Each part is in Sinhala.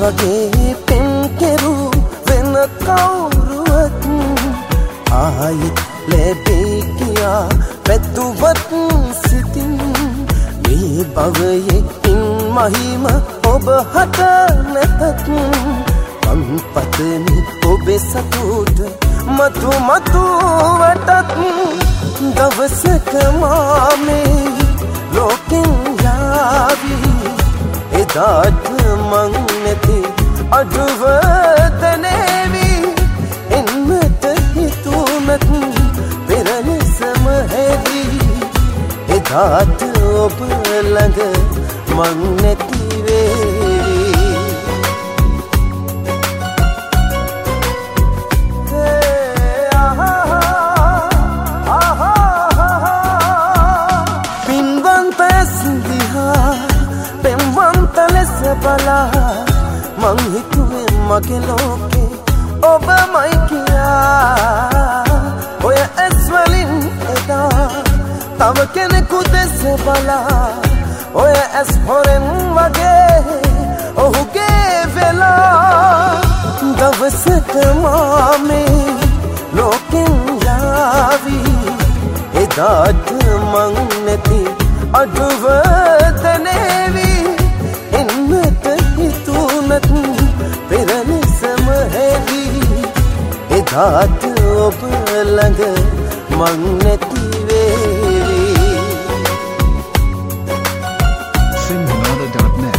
වගේ පෙම් කෙරු වෙන කවුරුවත් ආයෙත් ලැබෙයි කියා පැතුවත් සිතින් මේ භවයේ ඉන් මහිම ඔබ හට නැතත් මං පතමි ඔබේ සතුට මතු වටත් දවසක මාමේ ලෝකෙන් යාවි එදාට මං නැති අඩුවදනේවි එන්නට හිතුනත් පෙරලෙසම හැරි එදාට ඔබ ළඟ මං නැති වේවි බලා මං හිතුවේ මගේ ලෝකේ ඔබමයි කියා ඔය ඇස් වලින් එදා තව කෙනෙකු දෙස බලා ඔය ඇස් හොරෙන් වගේ ඔහුගේ වෙලා දවසක මාමේ ලෝකෙන් යාවි එදාට මං නැති අඩුවදනේවි එන්නට හිතුනත් පෙරලෙසම හැරි එදාට ඔබ ළඟ මං නැති වේවි Sinhanada.net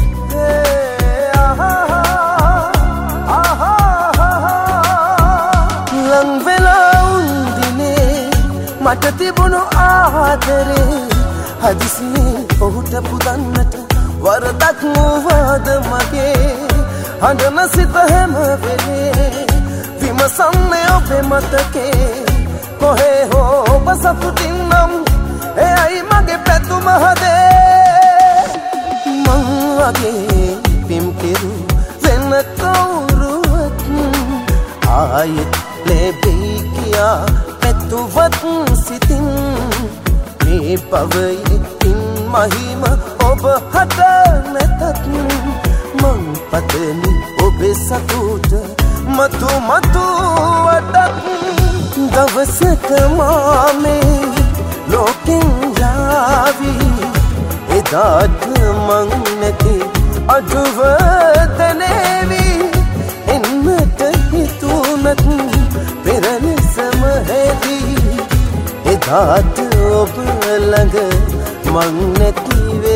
ලං වෙලා උන්දිනේ මට තිබුණු ආදරේ හදිසියේ ඔහුට පුදන්නට වරදක් නොවද මගේ හඬන සිත හැම වෙලේ විමසන්නේ ඔබේ මතකේ කොහේ හෝ ඔබ සතුටින් නම් එයයි මගේ පැතුම හදේ මං වගේ පිම් කෙරු වෙන කවුරුවත් ආයෙත් ලැබෙයි කියා පැතුවත් සිතින් මේ භවයේ ඉන් මහිම ඔබ හට නැතත් මං පතමි ඔබේ සතුට මතු වටත් දවසක මාමේ ලෝකෙන් යාවි එදාට මං නැති අඩුවදනේවි එන්නට හිතුනත් පෙරලෙසම හැරි එදාට ඔබ ළඟ මං නැති වේ